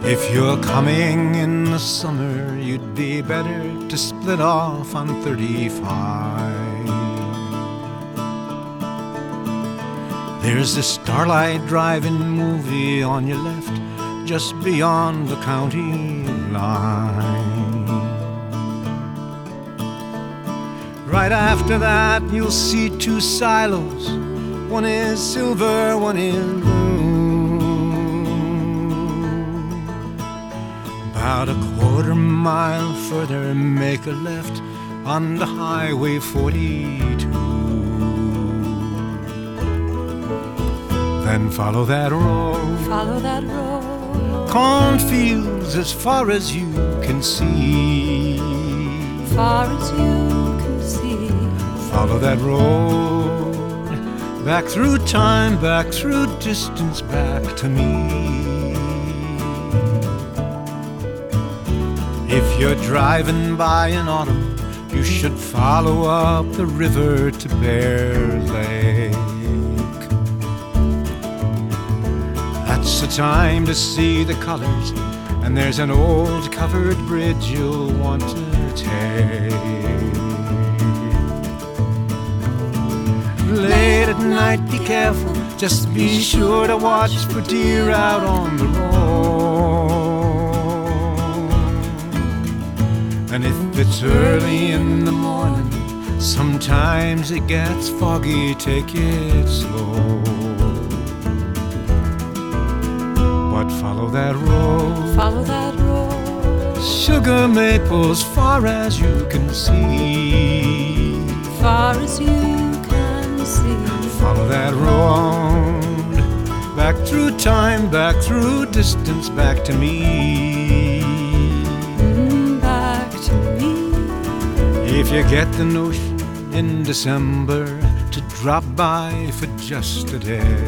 If you're coming in the summer, you'd be better to split off on 35. There's a Starlight Drive-in movie on your left, just beyond the county line. Right after that, you'll see two silos. One is silver, one is blue. About a quarter mile further, make a left on the Highway 42. Then follow that road. Follow that road. Cornfields as far as you can see. Far as you can see. Follow that road. Back through time, back through distance, back to me. If you're driving by in autumn, you should follow up the river to Bear Lake. That's the time to see the colors, and there's an old covered bridge you'll want to take. Late at night, be careful, just be sure to watch for deer out on the road. And if it's early in the morning, sometimes it gets foggy, take it slow. But follow that road. Follow that road. Sugar maples far as you can see. Far as you can see. Follow that road. Back through time, back through distance, back to me. Back to me. If you get the notion in December to drop by for just a day,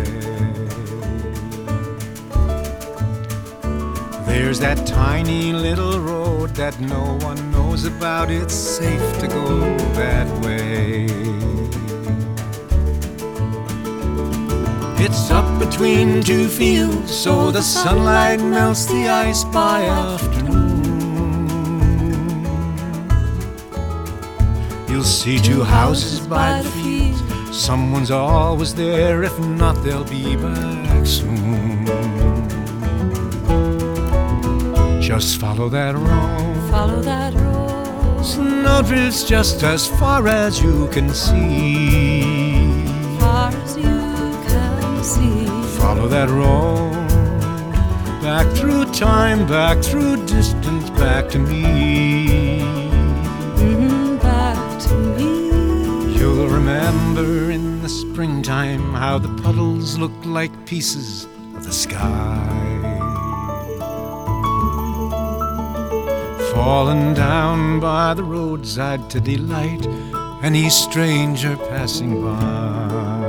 there's that tiny little road that no one knows about. It's safe to go that way. It's up between two fields, so the sunlight melts the ice by afternoon. You'll see two houses by the fields. Someone's always there, if not, they'll be back soon. Just follow that road. Follow that road. Snowdrifts just as far as you can see. Far as you can see. Follow that road. Back through time, back through distance, back to me. Back to me. You'll remember in the springtime how the puddles looked like pieces of the sky, fallen down by the roadside to delight any stranger passing by.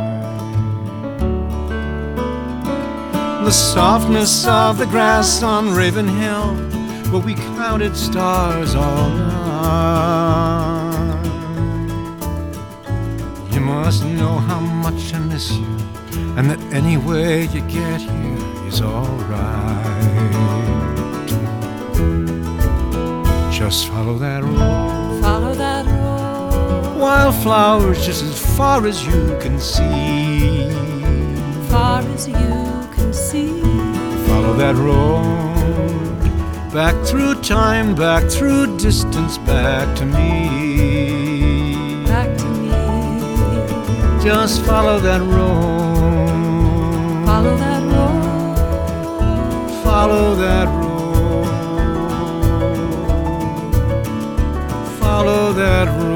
The softness of the grass on Raven Hill, where we counted stars all night. You must know how much I miss you, and that any way you get here is alright. Just follow that road. Follow that road. Wildflowers just as far as you can see. Far as you can see. Follow that road. Back through time, back through distance, back to me. Back to me. Just follow that road. Follow that road. Follow that road. Follow that road.